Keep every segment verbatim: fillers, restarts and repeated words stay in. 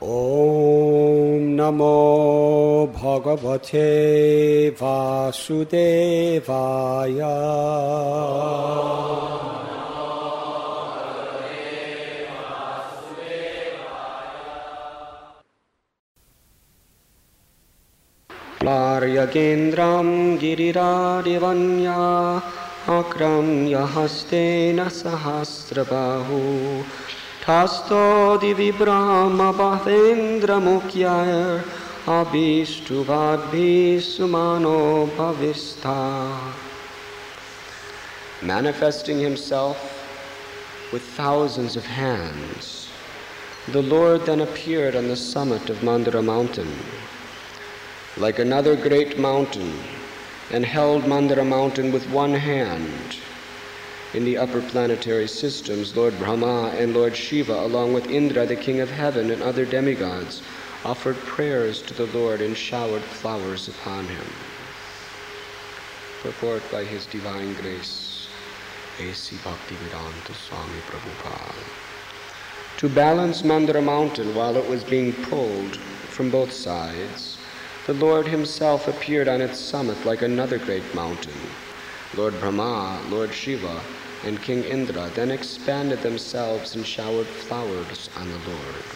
Om Namo Bhagavate Vasudevaya. Laryagendram girirarivanya akramya hastena sahasrabahu Tasto divi brahma bhavendra mukyaya abhistuvadbhi sumano bhavistha. Manifesting himself with thousands of hands, the Lord then appeared on the summit of Mandara mountain, like another great mountain, and held Mandara mountain with one hand. In the upper planetary systems, Lord Brahma and Lord Shiva, along with Indra, the king of heaven, and other demigods, offered prayers to the Lord and showered flowers upon him. Purport by His Divine Grace, A C Bhaktivedanta Swami Prabhupada. To balance Mandara mountain while it was being pulled from both sides, the Lord himself appeared on its summit like another great mountain. Lord Brahma, Lord Shiva, and King Indra then expanded themselves and showered flowers on the Lord.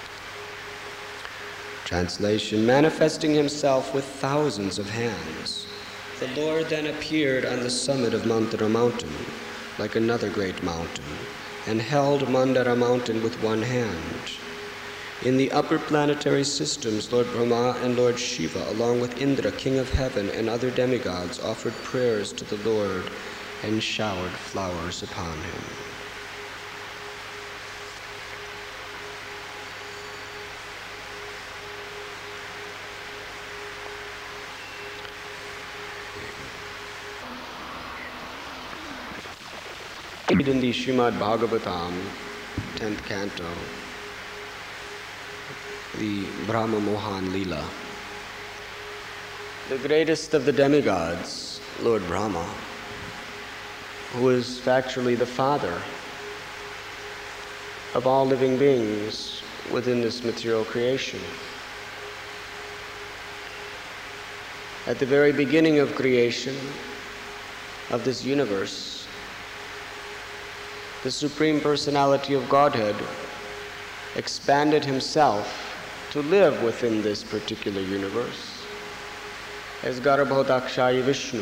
Translation: manifesting himself with thousands of hands, the Lord then appeared on the summit of Mandara mountain, like another great mountain, and held Mandara mountain with one hand. In the upper planetary systems, Lord Brahma and Lord Shiva, along with Indra, king of heaven, and other demigods, offered prayers to the Lord and showered flowers upon him. In the Srimad Bhagavatam, tenth canto, the Brahma Mohan Leela, the greatest of the demigods, Lord Brahma, who is factually the father of all living beings within this material creation. At the very beginning of creation of this universe, the Supreme Personality of Godhead expanded himself to live within this particular universe as Garbhodakshayi Vishnu.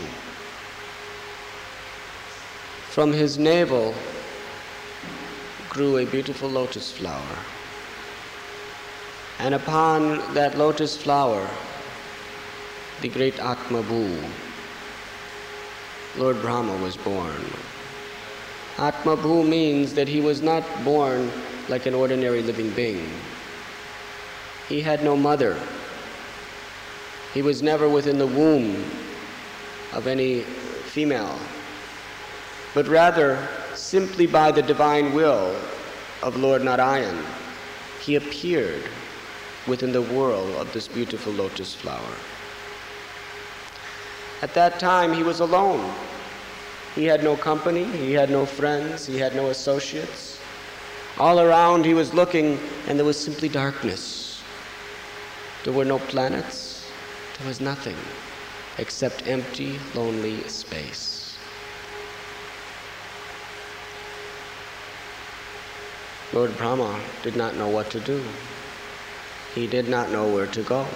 From his navel grew a beautiful lotus flower, and upon that lotus flower, the great Atma Bhu, Lord Brahma, was born. Atma Bhu means that he was not born like an ordinary living being. He had no mother. He was never within the womb of any female, but rather, simply by the divine will of Lord Narayan, he appeared within the whirl of this beautiful lotus flower. At that time, he was alone. He had no company, he had no friends, he had no associates. All around he was looking, and there was simply darkness. There were no planets, there was nothing except empty, lonely space. Lord Brahma did not know what to do. He did not know where to go.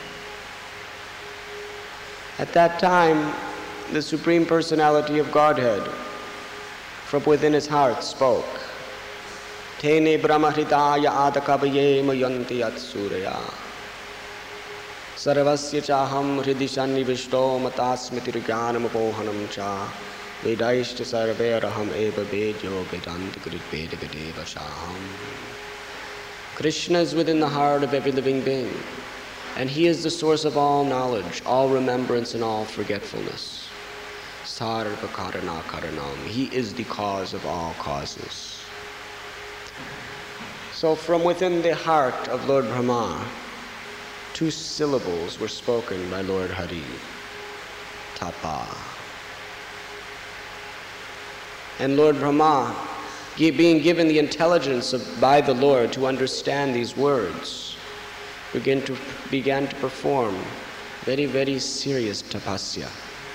At that time, the Supreme Personality of Godhead, from within his heart, spoke. Tene brahmahritaya adakabaye mayanti atsuraya. Sarvasya chaham hridishanivishto matasmitirgyanamapohanam cha. Vedaishta sarveraham eva vedyo vedantikritvedavadeva shaham. Krishna is within the heart of every living being, and he is the source of all knowledge, all remembrance, and all forgetfulness. Sarva karana karanam. He is the cause of all causes. So from within the heart of Lord Brahma, two syllables were spoken by Lord Hari. Tapa. And Lord Brahma, being given the intelligence of, by the Lord to understand these words, began to, began to perform very, very serious tapasya.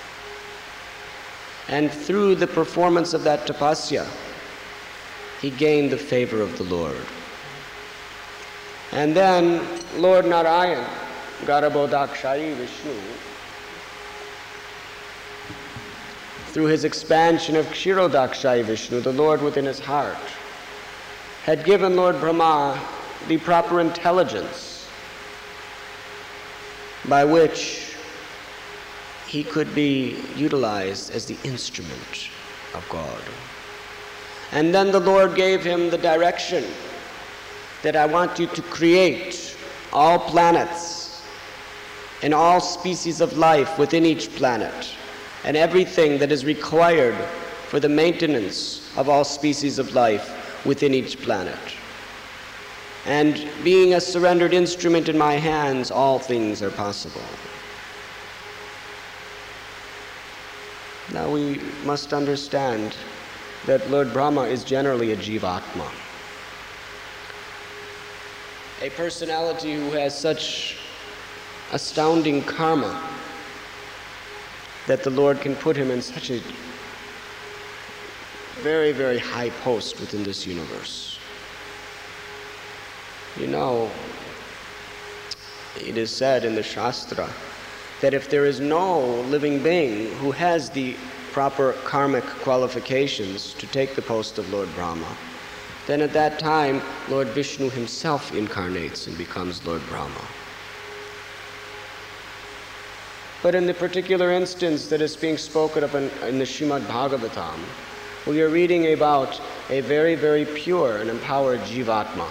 And through the performance of that tapasya, he gained the favor of the Lord. And then Lord Narayan, Garbhodakshai Vishnu, through his expansion of Kshirodakshai Vishnu, the Lord within his heart, had given Lord Brahma the proper intelligence by which he could be utilized as the instrument of God. And then the Lord gave him the direction that I want you to create all planets and all species of life within each planet and everything that is required for the maintenance of all species of life within each planet. And being a surrendered instrument in my hands, all things are possible. Now we must understand that Lord Brahma is generally a Jivatma, a personality who has such astounding karma that the Lord can put him in such a very, very high post within this universe. You know, it is said in the Shastra that if there is no living being who has the proper karmic qualifications to take the post of Lord Brahma, then at that time Lord Vishnu himself incarnates and becomes Lord Brahma. But in the particular instance that is being spoken of in, in the Srimad Bhagavatam, we are reading about a very, very pure and empowered Jivatma.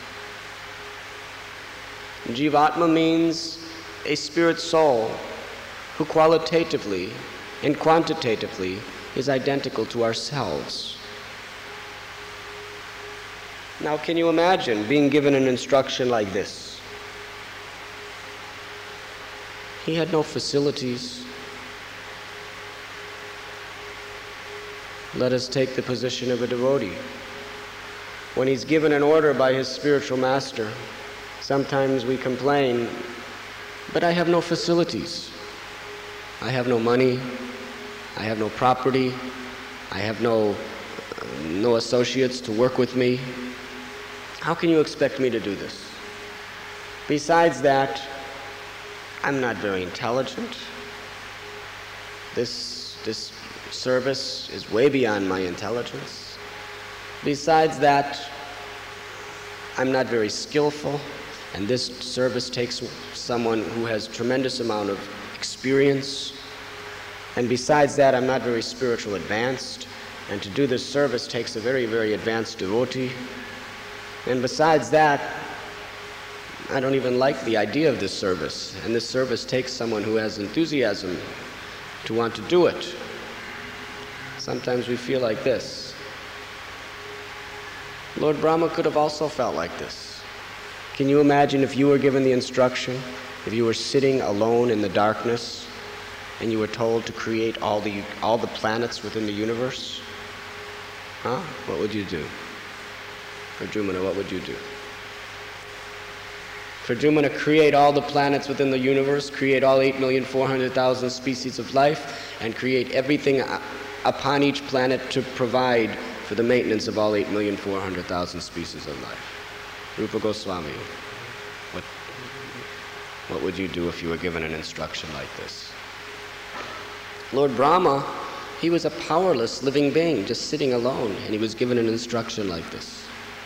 Jivatma means a spirit soul who qualitatively and quantitatively is identical to ourselves. Now, can you imagine being given an instruction like this? He had no facilities. Let us take the position of a devotee. When he's given an order by his spiritual master, sometimes we complain, but I have no facilities. I have no money. I have no property. I have no, uh, no associates to work with me. How can you expect me to do this? Besides that, I'm not very intelligent. This, this service is way beyond my intelligence. Besides that, I'm not very skillful, and this service takes someone who has tremendous amount of experience. And besides that, I'm not very spiritual advanced, and to do this service takes a very, very advanced devotee. And besides that, I don't even like the idea of this service, and this service takes someone who has enthusiasm to want to do it. Sometimes we feel like this. Lord Brahma could have also felt like this. Can you imagine if you were given the instruction, if you were sitting alone in the darkness, and you were told to create all the, all the planets within the universe? Huh? What would you do? Arjuna, what would you do? For Arjuna to create all the planets within the universe, create all eight million four hundred thousand species of life, and create everything upon each planet to provide for the maintenance of all eight million four hundred thousand species of life. Rupa Goswami, what, what would you do if you were given an instruction like this? Lord Brahma, he was a powerless living being, just sitting alone, and he was given an instruction like this.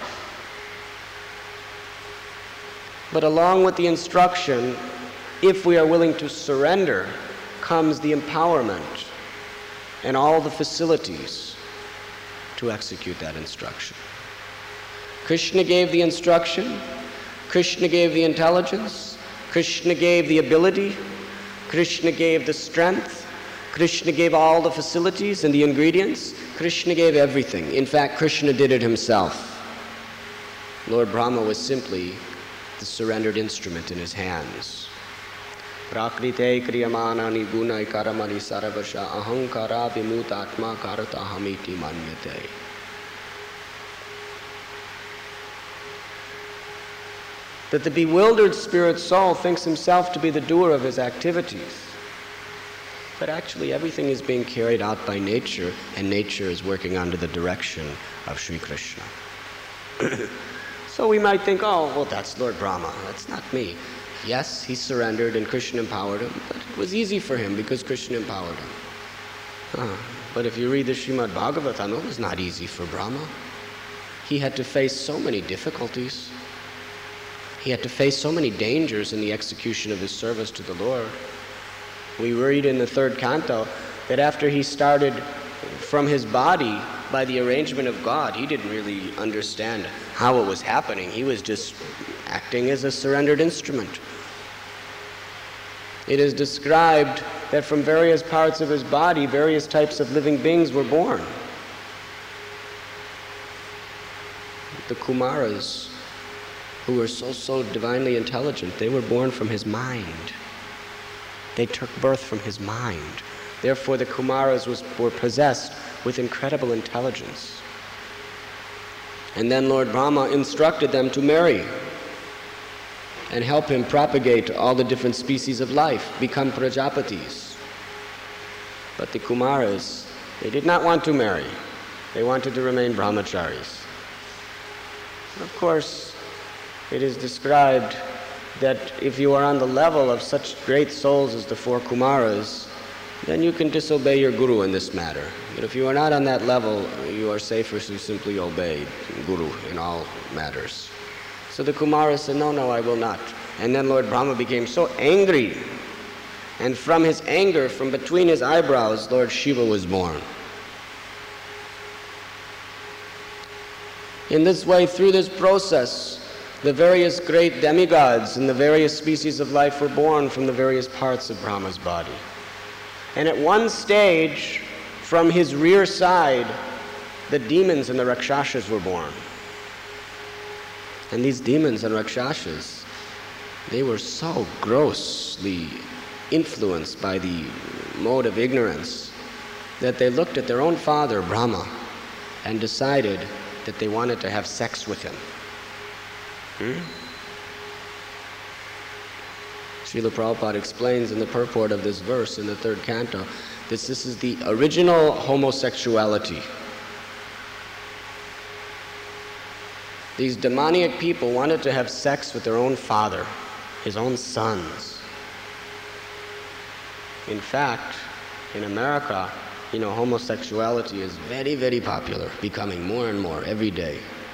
But along with the instruction, if we are willing to surrender, comes the empowerment and all the facilities to execute that instruction. Krishna gave the instruction, Krishna gave the intelligence, Krishna gave the ability, Krishna gave the strength, Krishna gave all the facilities and the ingredients, Krishna gave everything. In fact, Krishna did it himself. Lord Brahma was simply the surrendered instrument in his hands. Prakrite kriyamanani gunai karamani sarvasha ahankara vimutatma karatahamiti manyate. that the bewildered spirit soul thinks himself to be the doer of his activities. But actually everything is being carried out by nature, and nature is working under the direction of Sri Krishna. So we might think, oh, well, that's Lord Brahma, that's not me. Yes, he surrendered and Krishna empowered him, but it was easy for him because Krishna empowered him. Uh, but if you read the Srimad Bhagavatam, it was not easy for Brahma. He had to face so many difficulties. He had to face so many dangers in the execution of his service to the Lord. We read in the third canto that after he started from his body by the arrangement of God, he didn't really understand how it was happening. He was just acting as a surrendered instrument. It is described that from various parts of his body, various types of living beings were born. The Kumaras, who were so, so divinely intelligent, they were born from his mind. They took birth from his mind. Therefore, the Kumaras was, were possessed with incredible intelligence. And then Lord Brahma instructed them to marry and help him propagate all the different species of life, become Prajapatis. But the Kumaras, they did not want to marry. They wanted to remain brahmacharis. Of course, it is described that if you are on the level of such great souls as the four Kumaras, then you can disobey your guru in this matter. But if you are not on that level, you are safer to simply obey guru in all matters. So the Kumaras said, no, no, I will not. And then Lord Brahma became so angry, and from his anger, from between his eyebrows, Lord Shiva was born. In this way, through this process, the various great demigods and the various species of life were born from the various parts of Brahma's body. And at one stage, from his rear side, the demons and the Rakshasas were born. And these demons and Rakshasas, they were so grossly influenced by the mode of ignorance that they looked at their own father, Brahma, and decided that they wanted to have sex with him. Hmm? Srila Prabhupada explains in the purport of this verse in the third canto that this is the original homosexuality. These demoniac people wanted to have sex with their own father, his own sons. In fact, in America, you know, homosexuality is very, very popular, becoming more and more every day.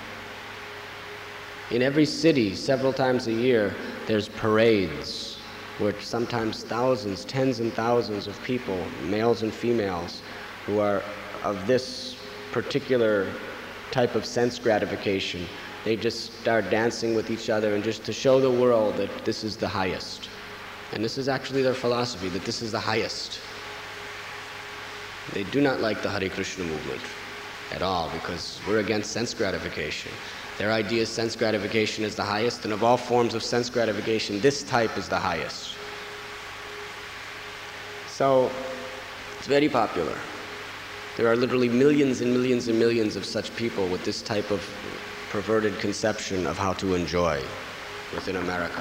In every city, several times a year, there's parades where sometimes thousands, tens and thousands of people, males and females, who are of this particular type of sense gratification, they just start dancing with each other and just to show the world that this is the highest. And this is actually their philosophy, that this is the highest. They do not like the Hare Krishna movement at all because we're against sense gratification. Their idea is sense gratification is the highest, and of all forms of sense gratification, this type is the highest. So, it's very popular. There are literally millions and millions and millions of such people with this type of perverted conception of how to enjoy within America.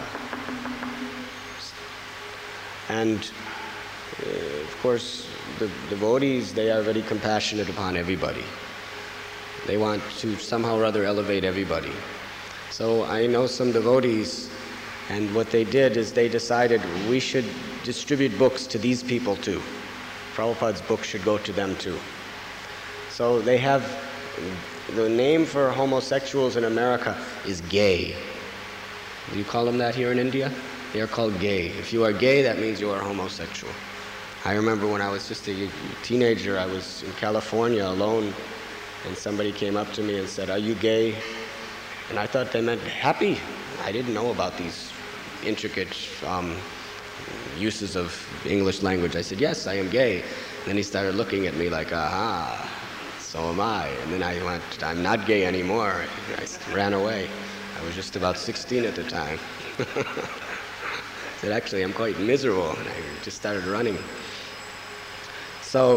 And, uh, of course, the devotees, they are very compassionate upon everybody. They want to somehow or other elevate everybody. So I know some devotees, and what they did is they decided we should distribute books to these people too. Prabhupada's book should go to them too. So they have, the name for homosexuals in America is gay. Do you call them that here in India? They are called gay. If you are gay, that means you are homosexual. I remember when I was just a teenager, I was in California alone, and somebody came up to me and said, "Are you gay?" And I thought they meant happy. I didn't know about these intricate um, uses of English language. I said, "Yes, I am gay." And then he started looking at me like, "Aha, so am I." And then I went, "I'm not gay anymore." I ran away. I was just about sixteen at the time. I said, "Actually, I'm quite miserable." And I just started running. So,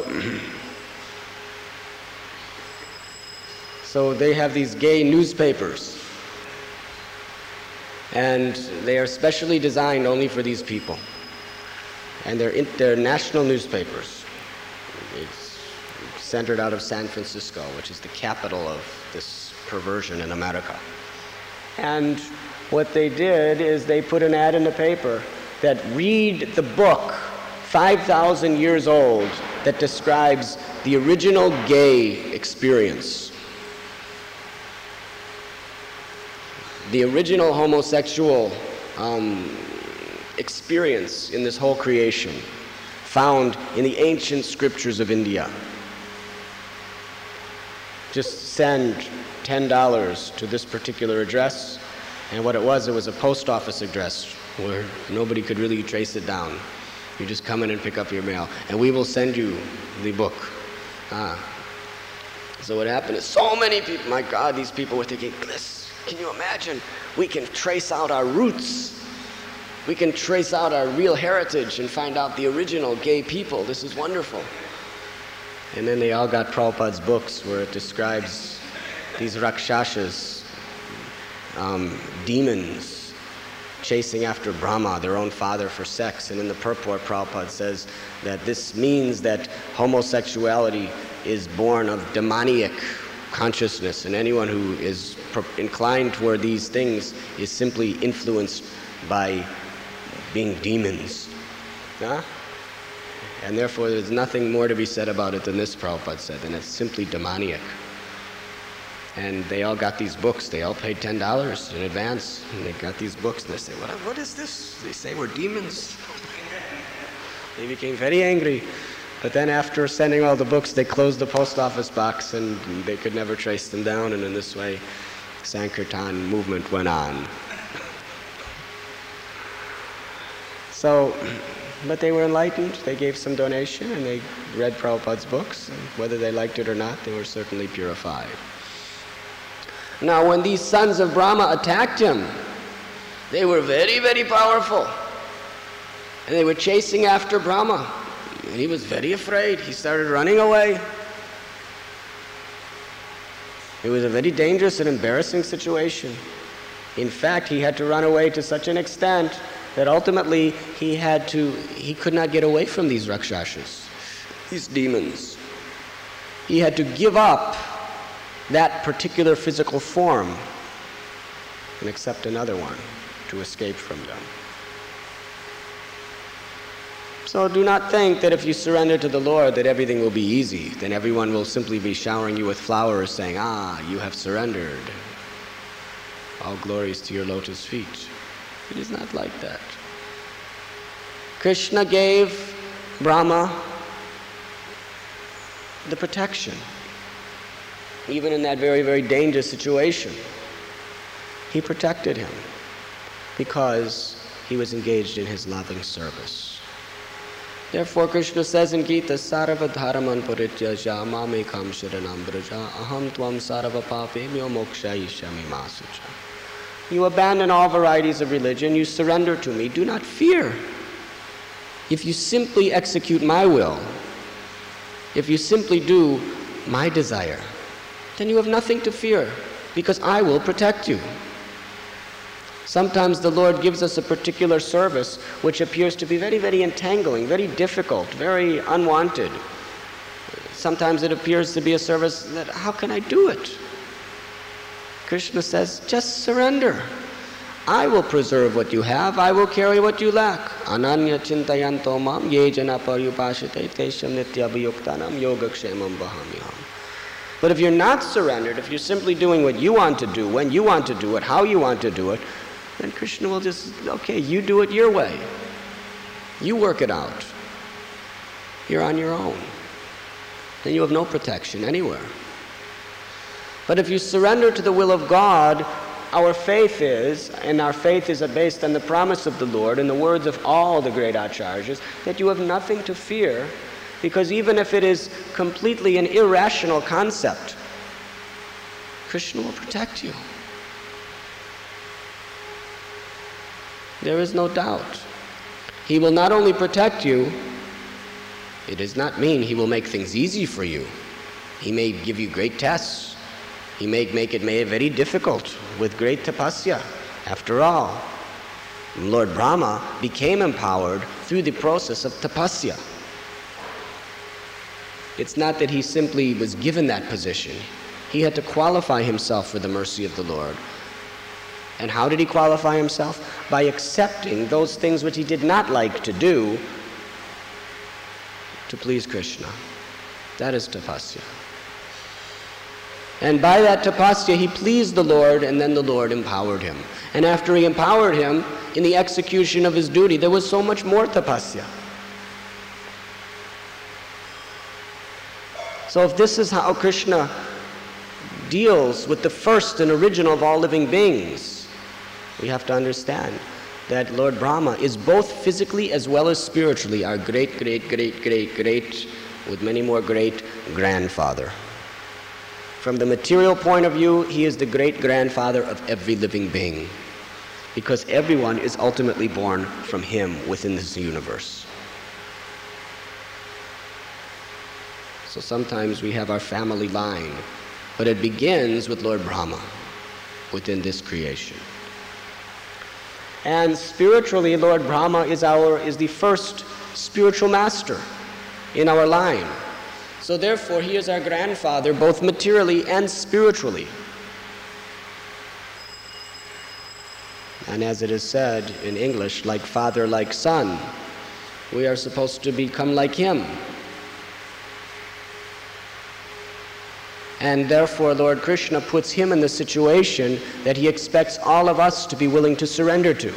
so they have these gay newspapers. And they are specially designed only for these people. And they're, in, they're national newspapers. It's centered out of San Francisco, which is the capital of this perversion in America. And what they did is they put an ad in the paper that read the book, five thousand years old, that describes the original gay experience. The original homosexual um, experience in this whole creation, found in the ancient scriptures of India. Just send ten dollars to this particular address, and what it was, it was a post office address where nobody could really trace it down. You just come in and pick up your mail, and we will send you the book. Ah. So what happened is so many people, my God, these people were thinking, this, can you imagine? We can trace out our roots. We can trace out our real heritage and find out the original gay people. This is wonderful. And then they all got Prabhupada's books where it describes these Rakshasas, um, demons, chasing after Brahma, their own father, for sex. And in the purport, Prabhupada says that this means that homosexuality is born of demoniac consciousness, and anyone who is inclined toward these things is simply influenced by being demons. Huh? And therefore there's nothing more to be said about it than this, Prabhupada said, and it's simply demoniac. And they all got these books. They all paid ten dollars in advance, and they got these books, and they say, what, what is this? They say we're demons. They became very angry. But then after sending all the books, they closed the post office box, and they could never trace them down, and in this way, Sankirtan movement went on. So, but they were enlightened. They gave some donation, and they read Prabhupada's books, and whether they liked it or not, they were certainly purified. Now, when these sons of Brahma attacked him, they were very, very powerful, and they were chasing after Brahma. And he was very afraid. He started running away. It was a very dangerous and embarrassing situation. In fact, he had to run away to such an extent that ultimately he had to, he could not get away from these Rakshasas, these demons. He had to give up that particular physical form and accept another one to escape from them. So do not think that if you surrender to the Lord that everything will be easy. Then everyone will simply be showering you with flowers saying, ah, you have surrendered. All glories to your lotus feet. It is not like that. Krishna gave Brahma the protection, even in that very, very dangerous situation. He protected him because he was engaged in his loving service. Therefore, Krishna says in Gita, Sarva dharaman parityaja mamekam sharanam braja aham tvam sarva papemyo mokshayishyami masucha. You abandon all varieties of religion, you surrender to me, do not fear. If you simply execute my will, if you simply do my desire, then you have nothing to fear, because I will protect you. Sometimes the Lord gives us a particular service which appears to be very, very entangling, very difficult, very unwanted. Sometimes it appears to be a service that, how can I do it? Krishna says, just surrender. I will preserve what you have, I will carry what you lack. Ananya chintayanto mam ye jana paryupashite tesham nityabhayuktanam yogakshemam vahamyam. But if you're not surrendered, if you're simply doing what you want to do, when you want to do it, how you want to do it, then Krishna will just, okay, you do it your way. You work it out. You're on your own. Then you have no protection anywhere. But if you surrender to the will of God, our faith is, and our faith is based on the promise of the Lord and the words of all the great acharyas, that you have nothing to fear, because even if it is completely an irrational concept, Krishna will protect you. There is no doubt. He will not only protect you, it does not mean he will make things easy for you. He may give you great tests. He may make it may very difficult with great tapasya. After all, Lord Brahma became empowered through the process of tapasya. It's not that he simply was given that position. He had to qualify himself for the mercy of the Lord. And how did he qualify himself? By accepting those things which he did not like to do to please Krishna. That is tapasya. And by that tapasya, he pleased the Lord, and then the Lord empowered him. And after he empowered him, in the execution of his duty, there was so much more tapasya. So if this is how Krishna deals with the first and original of all living beings, we have to understand that Lord Brahma is both physically as well as spiritually our great, great, great, great, great, with many more great, grandfather. From the material point of view, he is the great-grandfather of every living being, because everyone is ultimately born from him within this universe. So sometimes we have our family line, but it begins with Lord Brahma within this creation. And spiritually, Lord Brahma is our is the first spiritual master in our line. So therefore, he is our grandfather, both materially and spiritually. And as it is said in English, like father, like son, we are supposed to become like him. And therefore, Lord Krishna puts him in the situation that he expects all of us to be willing to surrender to.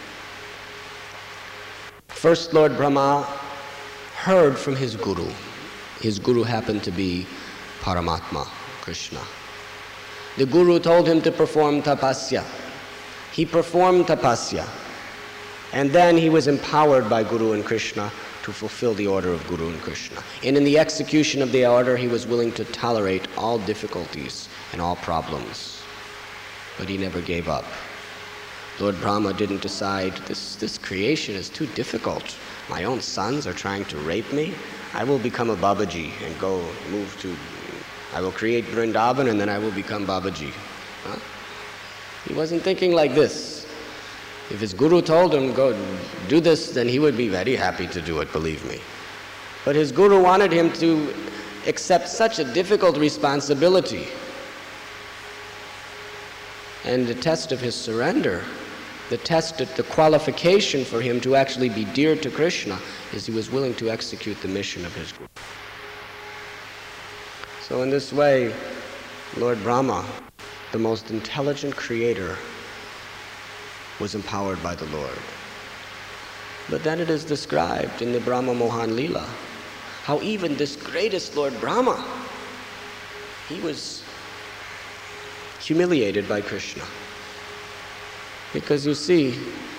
First, Lord Brahma heard from his guru. His guru happened to be Paramatma, Krishna. The guru told him to perform tapasya. He performed tapasya. And then he was empowered by Guru and Krishna to fulfill the order of Guru and Krishna. And in the execution of the order, he was willing to tolerate all difficulties and all problems. But he never gave up. Lord Brahma didn't decide, this, this creation is too difficult. My own sons are trying to rape me. I will become a Babaji and go move to, I will create Vrindavan and then I will become Babaji. Huh? He wasn't thinking like this. If his guru told him, go do this, then he would be very happy to do it, believe me. But his guru wanted him to accept such a difficult responsibility. And the test of his surrender, the test, the qualification for him to actually be dear to Krishna is he was willing to execute the mission of his guru. So in this way, Lord Brahma, the most intelligent creator, was empowered by the Lord. But then it is described in the Brahma Mohan Leela how even this greatest Lord Brahma, he was humiliated by Krishna. Because you see,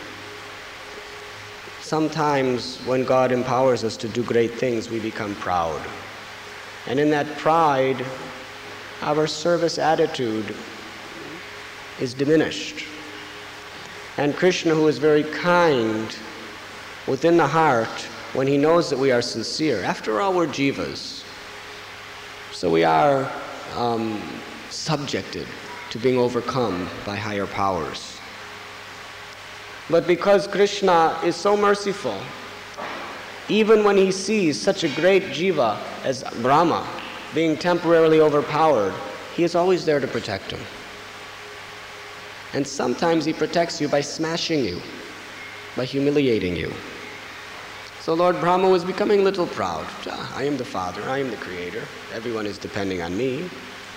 sometimes when God empowers us to do great things, we become proud. And in that pride, our service attitude is diminished. And Krishna, who is very kind within the heart, when he knows that we are sincere, after all, we're jivas. So we are um, subjected to being overcome by higher powers. But because Krishna is so merciful, even when he sees such a great jiva as Brahma being temporarily overpowered, he is always there to protect him. And sometimes he protects you by smashing you, by humiliating you. So Lord Brahma was becoming a little proud. Ah, I am the father, I am the creator, everyone is depending on me.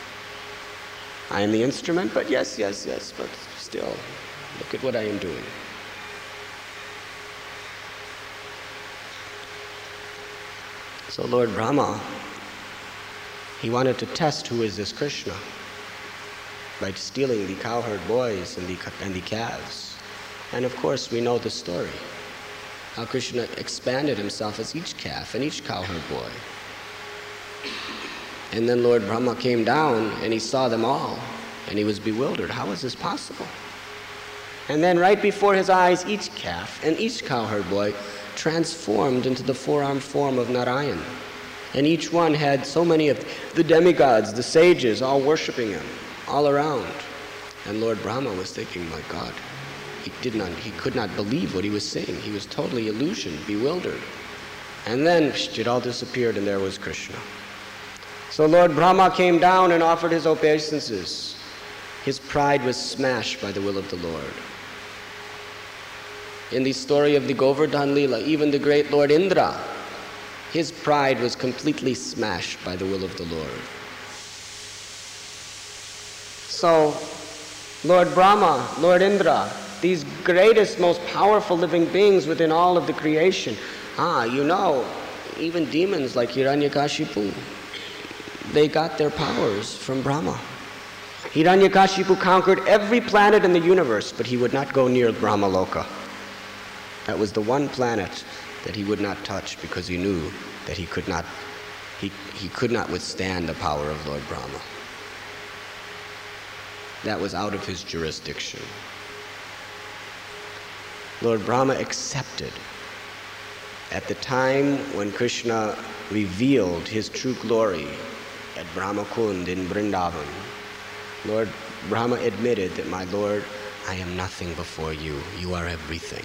I am the instrument, but yes, yes, yes, but still, look at what I am doing. So Lord Brahma, he wanted to test who is this Krishna by stealing the cowherd boys and the, and the calves. And of course we know the story, how Krishna expanded himself as each calf and each cowherd boy. And then Lord Brahma came down and he saw them all and he was bewildered. How is this possible? And then right before his eyes, each calf and each cowherd boy transformed into the four-armed form of Narayan. And each one had so many of the demigods, the sages, all worshiping him, all around. And Lord Brahma was thinking, my God, he did not, he could not believe what he was seeing. He was totally illusioned, bewildered. And then psh, it all disappeared, and there was Krishna. So Lord Brahma came down and offered his obeisances. His pride was smashed by the will of the Lord. In the story of the Govardhan Lila, even the great Lord Indra, his pride was completely smashed by the will of the Lord. So, Lord Brahma, Lord Indra, these greatest, most powerful living beings within all of the creation, ah, you know, even demons like Hiranyakashipu, they got their powers from Brahma. Hiranyakashipu conquered every planet in the universe, but he would not go near Brahmaloka. That was the one planet that he would not touch because he knew that he could not, he, he could not withstand the power of Lord Brahma. That was out of his jurisdiction. Lord Brahma accepted. At the time when Krishna revealed his true glory at Brahmakund in Vrindavan, Lord Brahma admitted that, my Lord, I am nothing before you. You are everything.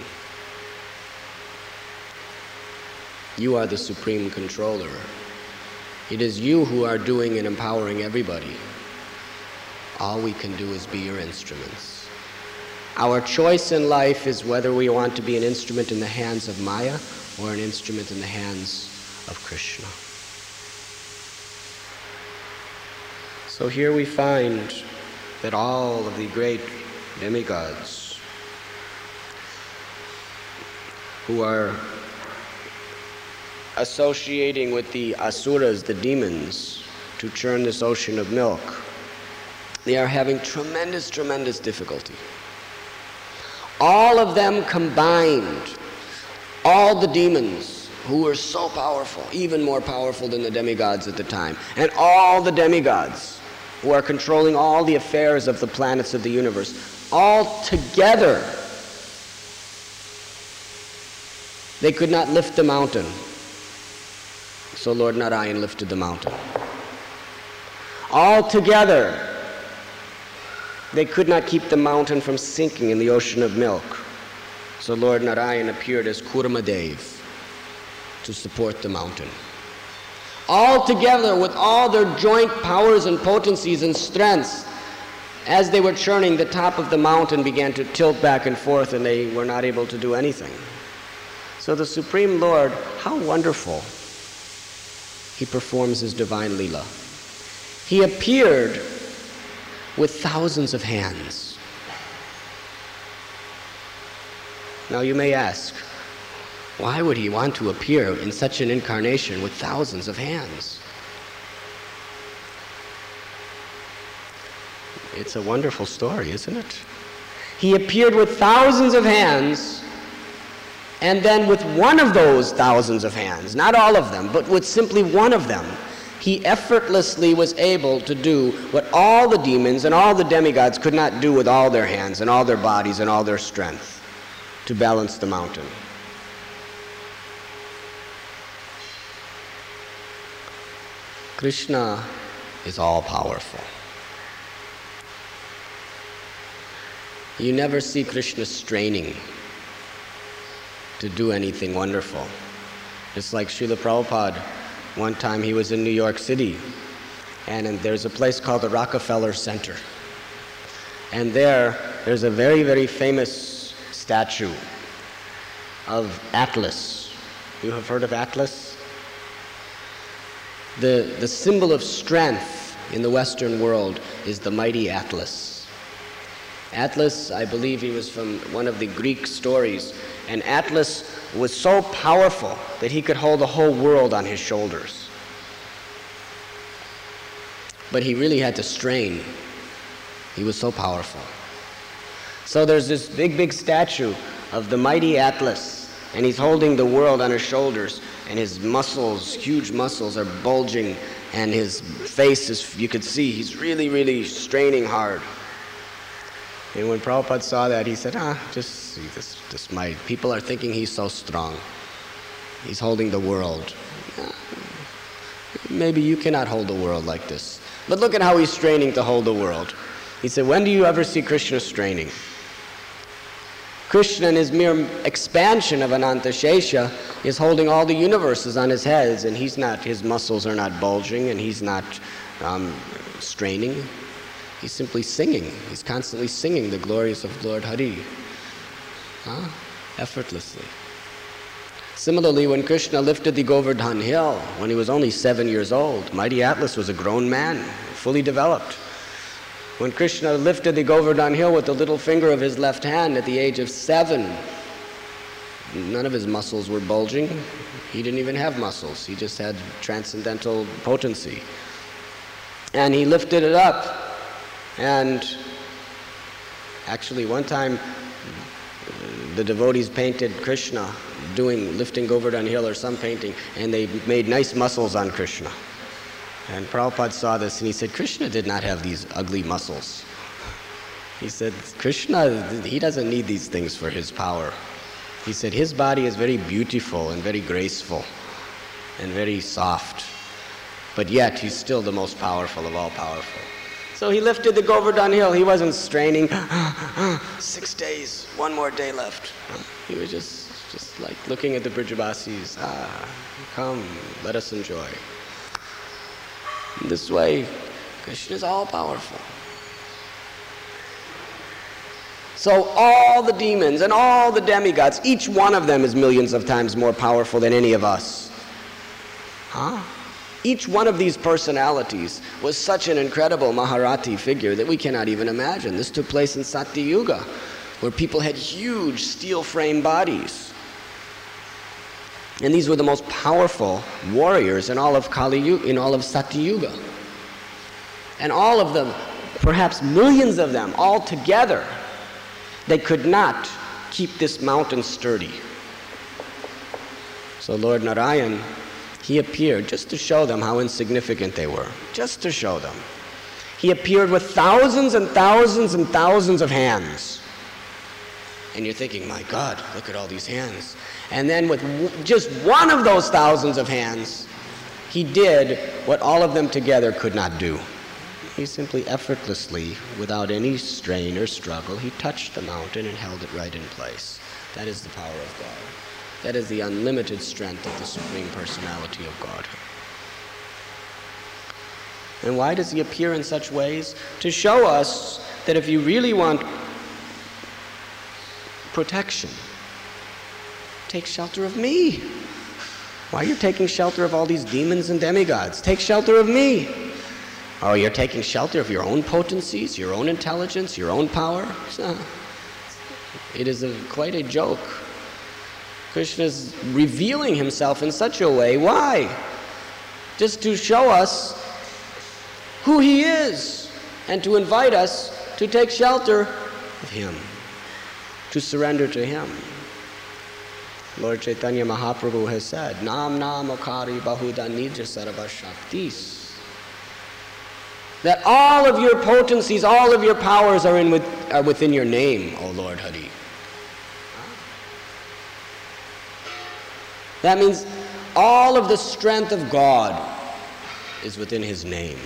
You are the supreme controller. It is you who are doing and empowering everybody. All we can do is be your instruments. Our choice in life is whether we want to be an instrument in the hands of Maya or an instrument in the hands of Krishna. So here we find that all of the great demigods who are associating with the asuras, the demons, to churn this ocean of milk, they are having tremendous, tremendous difficulty. All of them combined, all the demons who were so powerful, even more powerful than the demigods at the time, and all the demigods who are controlling all the affairs of the planets of the universe, all together, they could not lift the mountain. So Lord Narayan lifted the mountain. All together, they could not keep the mountain from sinking in the ocean of milk. So Lord Narayan appeared as Kurmadev to support the mountain. All together, with all their joint powers and potencies and strengths, as they were churning, the top of the mountain began to tilt back and forth, and they were not able to do anything. So the Supreme Lord, how wonderful he performs his divine Leela. He appeared with thousands of hands. Now you may ask, why would he want to appear in such an incarnation with thousands of hands? It's a wonderful story, isn't it? He appeared with thousands of hands, and then with one of those thousands of hands, not all of them, but with simply one of them, he effortlessly was able to do what all the demons and all the demigods could not do with all their hands and all their bodies and all their strength to balance the mountain. Krishna is all-powerful. You never see Krishna straining to do anything wonderful. Just like Srila Prabhupada, one time he was in New York City, and, and there's a place called the Rockefeller Center. And there, there's a very, very famous statue of Atlas. You have heard of Atlas? The, the symbol of strength in the Western world is the mighty Atlas. Atlas, I believe he was from one of the Greek stories, and Atlas was so powerful that he could hold the whole world on his shoulders. But he really had to strain. He was so powerful. So there's this big, big statue of the mighty Atlas, and he's holding the world on his shoulders, and his muscles, huge muscles, are bulging, and his face is, you could see, he's really, really straining hard. And when Prabhupada saw that, he said, ah, just see this, this might. People are thinking he's so strong. He's holding the world. Maybe you cannot hold the world like this. But look at how he's straining to hold the world. He said, when do you ever see Krishna straining? Krishna, in his mere expansion of Ananta Shesha, is holding all the universes on his head, and he's not, his muscles are not bulging, and he's not um, straining. He's simply singing. He's constantly singing the glories of Lord Hari, huh? Effortlessly. Similarly, when Krishna lifted the Govardhan hill, when he was only seven years old, mighty Atlas was a grown man, fully developed. When Krishna lifted the Govardhan hill with the little finger of his left hand at the age of seven, none of his muscles were bulging. He didn't even have muscles. He just had transcendental potency. And he lifted it up. And actually, one time, the devotees painted Krishna doing, lifting Govardhan hill or some painting, and they made nice muscles on Krishna. And Prabhupada saw this and he said, Krishna did not have these ugly muscles. He said, Krishna, he doesn't need these things for his power. He said, his body is very beautiful and very graceful and very soft, but yet he's still the most powerful of all powerful. So he lifted the Govardhan hill. He wasn't straining, six days, one more day left. He was just, just like looking at the Brijabasis, ah, come, let us enjoy. In this way, Krishna is all-powerful. So all the demons and all the demigods, each one of them is millions of times more powerful than any of us. Huh? Each one of these personalities was such an incredible Maharati figure that we cannot even imagine. This took place in Satya Yuga, where people had huge steel frame bodies. And these were the most powerful warriors in all of Kali Yuga, in all of Satya Yuga. And all of them, perhaps millions of them, all together, they could not keep this mountain sturdy. So Lord Narayan, he appeared just to show them how insignificant they were, just to show them. He appeared with thousands and thousands and thousands of hands. And you're thinking, my God, look at all these hands. And then with w just one of those thousands of hands, he did what all of them together could not do. He simply effortlessly, without any strain or struggle, he touched the mountain and held it right in place. That is the power of God. That is the unlimited strength of the Supreme Personality of God. And why does he appear in such ways? To show us that if you really want protection, take shelter of me. Why are you taking shelter of all these demons and demigods? Take shelter of me. Oh, you're taking shelter of your own potencies, your own intelligence, your own power? So, it is a, quite a joke. Krishna is revealing himself in such a way. Why? Just to show us who he is and to invite us to take shelter of him, to surrender to him. Lord Chaitanya Mahaprabhu has said, Nam Nam Akari Bahuda Nija Sarva Shaktis. That all of your potencies, all of your powers are, in with, are within your name, O Lord Hari. That means all of the strength of God is within his name.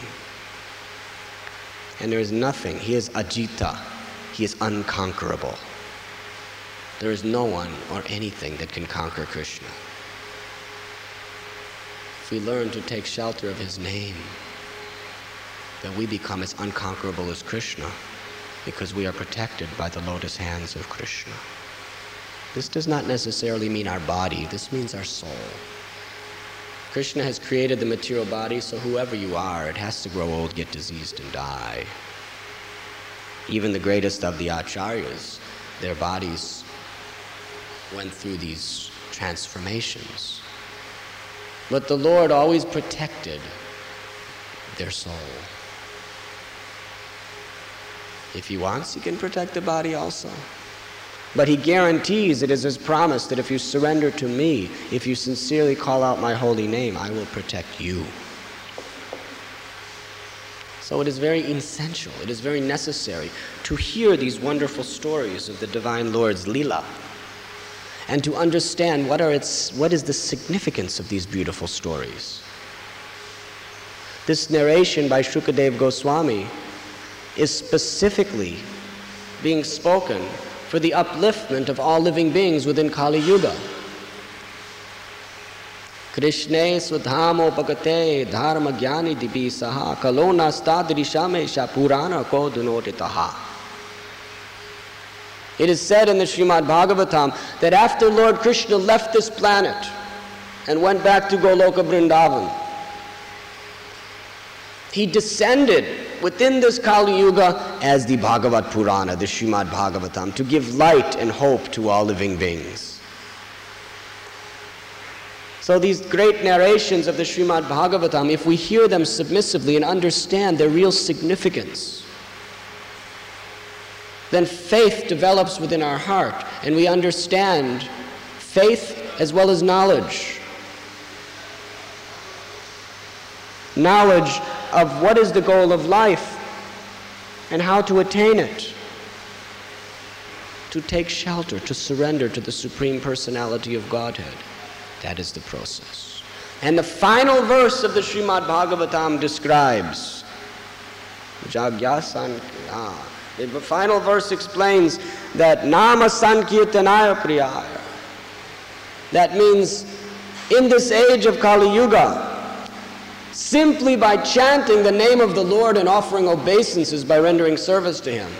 And there is nothing. He is Ajita. He is unconquerable. There is no one or anything that can conquer Krishna. If we learn to take shelter of his name, then we become as unconquerable as Krishna because we are protected by the lotus hands of Krishna. This does not necessarily mean our body, this means our soul. Krishna has created the material body, so whoever you are, it has to grow old, get diseased, and die. Even the greatest of the acharyas, their bodies went through these transformations. But the Lord always protected their soul. If he wants, he can protect the body also. But he guarantees, it is his promise, that if you surrender to me, if you sincerely call out my holy name, I will protect you. So it is very essential, it is very necessary to hear these wonderful stories of the Divine Lord's Leela and to understand what, are its, what is the significance of these beautiful stories. This narration by Shukadeva Goswami is specifically being spoken for the upliftment of all living beings within Kali Yuga. Krishne swadhamopagate dharma jnani dibi saha kalona stadrishamesha purana ko dunotitaha. It is said in the Srimad Bhagavatam that after Lord Krishna left this planet and went back to Goloka Vrindavan, he descended within this Kali Yuga as the Bhagavat Purana, the Srimad Bhagavatam, to give light and hope to all living beings. So these great narrations of the Srimad Bhagavatam, if we hear them submissively and understand their real significance, then faith develops within our heart, and we understand faith as well as knowledge. Knowledge of what is the goal of life and how to attain it. To take shelter, to surrender to the Supreme Personality of Godhead. That is the process. And the final verse of the Srimad Bhagavatam describes, Jagyasan, ah, the final verse explains that Nama Sankirtanaya Priyaya. That means in this age of Kali Yuga, simply by chanting the name of the Lord and offering obeisances by rendering service to Him,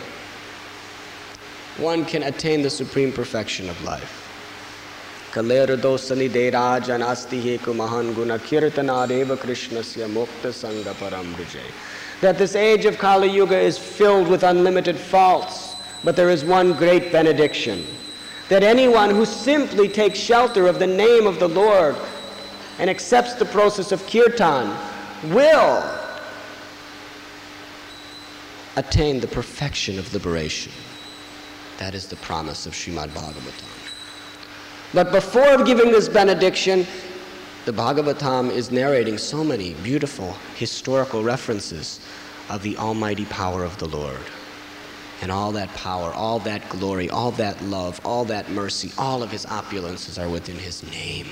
one can attain the supreme perfection of life. Kalera dosani deraj anasti heku mahan guna kirtanadeva krishnasya mukta sangha param brije. That this age of Kali Yuga is filled with unlimited faults, but there is one great benediction. That anyone who simply takes shelter of the name of the Lord and accepts the process of kirtan will attain the perfection of liberation. That is the promise of Srimad Bhagavatam. But before giving this benediction, the Bhagavatam is narrating so many beautiful historical references of the almighty power of the Lord. And all that power, all that glory, all that love, all that mercy, all of His opulences are within His name.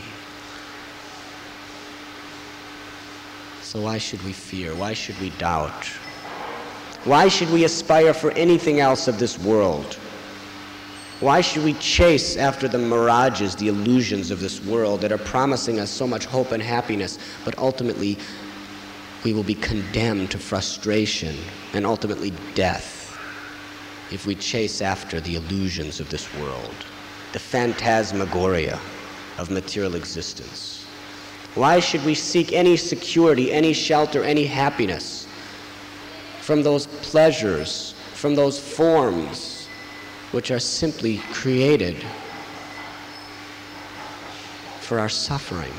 So why should we fear? Why should we doubt? Why should we aspire for anything else of this world? Why should we chase after the mirages, the illusions of this world that are promising us so much hope and happiness, but ultimately we will be condemned to frustration and ultimately death if we chase after the illusions of this world, the phantasmagoria of material existence? Why should we seek any security, any shelter, any happiness from those pleasures, from those forms which are simply created for our suffering?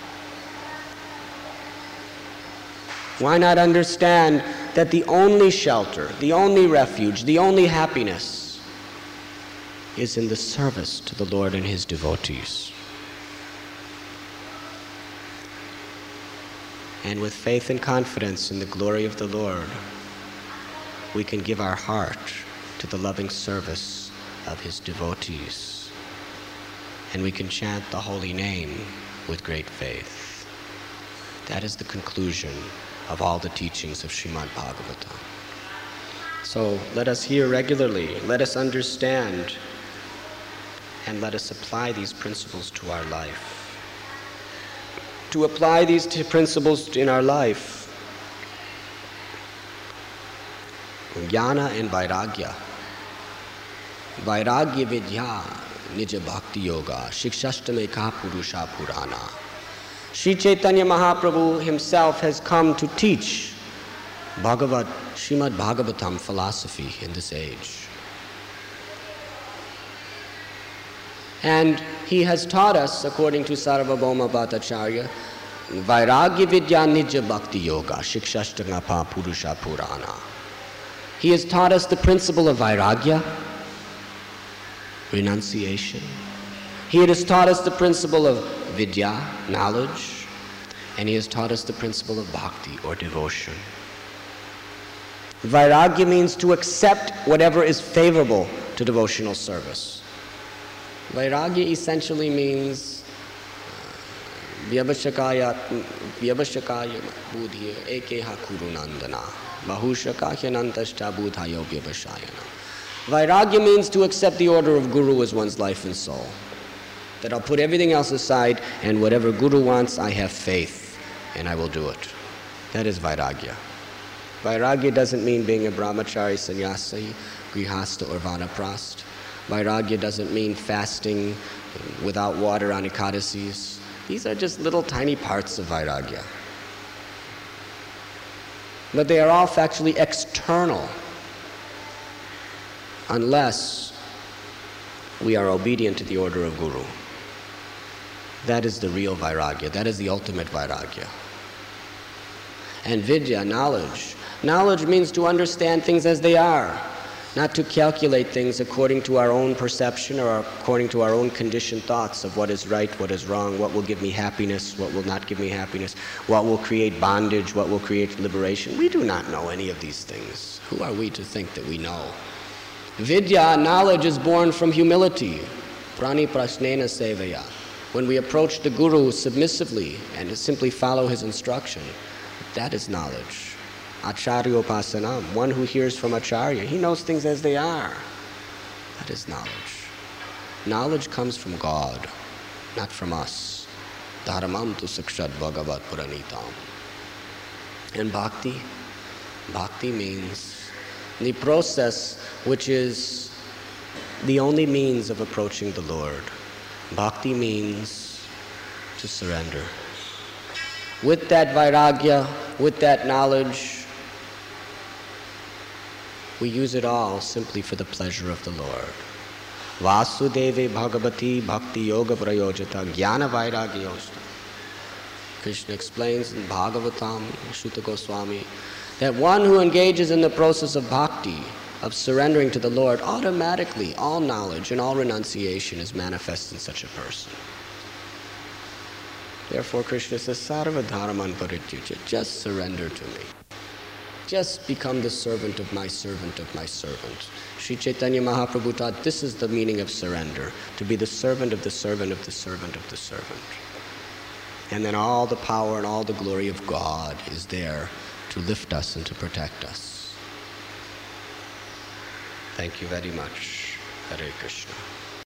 Why not understand that the only shelter, the only refuge, the only happiness is in the service to the Lord and His devotees? And with faith and confidence in the glory of the Lord, we can give our heart to the loving service of His devotees. And we can chant the holy name with great faith. That is the conclusion of all the teachings of Srimad Bhagavatam. So let us hear regularly, let us understand, and let us apply these principles to our life. To apply these two principles in our life, Jnana and Vairagya. Vairagya vidya nija bhakti yoga shikshashtame ka purusha purana. Sri Chaitanya Mahaprabhu Himself has come to teach Bhagavad, Srimad Bhagavatam philosophy in this age. And He has taught us, according to Sarvabhauma Bhattacharya, Vairagya vidya nija bhakti yoga shikshashtame ka purusha purana. He has taught us the principle of Vairagya, renunciation. He has taught us the principle of vidya, knowledge, and He has taught us the principle of bhakti, or devotion. Vairagya means to accept whatever is favorable to devotional service. Vairagya essentially means vyavashakaya vyavashakaya buddhiya ekeha kurunandana bahushakahyanantashta buddhayo vyavashayana. Vairagya means to accept the order of Guru as one's life and soul. That I'll put everything else aside, and whatever Guru wants, I have faith, and I will do it. That is Vairagya. Vairagya doesn't mean being a brahmachari, sannyasi, grihastha, or vanaprast. Vairagya doesn't mean fasting without water on ekadasis. These are just little tiny parts of Vairagya. But they are all factually external, unless we are obedient to the order of Guru. That is the real Vairagya. That is the ultimate Vairagya. And Vidya, knowledge. Knowledge means to understand things as they are, not to calculate things according to our own perception or according to our own conditioned thoughts of what is right, what is wrong, what will give me happiness, what will not give me happiness, what will create bondage, what will create liberation. We do not know any of these things. Who are we to think that we know? Vidya, knowledge, is born from humility. Prani prasnena sevaya. When we approach the Guru submissively and to simply follow his instruction, that is knowledge. Acharya upasanam, one who hears from Acharya, he knows things as they are. That is knowledge. Knowledge comes from God, not from us. Dharamam tu sakshat bhagavat puranitam. And bhakti? Bhakti means the process which is the only means of approaching the Lord. Bhakti means to surrender. With that vairagya, with that knowledge, we use it all simply for the pleasure of the Lord. Vasudeve Bhagavati Bhakti Yoga Prayojata Jnana Vairagyosta. Krishna explains in Bhagavatam, Shuta Goswami, that one who engages in the process of bhakti, of surrendering to the Lord, automatically all knowledge and all renunciation is manifest in such a person. Therefore Krishna says, Sarva dharman parityajya, just surrender to me. Just become the servant of my servant of my servant. Sri Chaitanya Mahaprabhu taught this is the meaning of surrender, to be the servant of the servant of the servant of the servant. And then all the power and all the glory of God is there to lift us and to protect us. Thank you very much. Hare Krishna.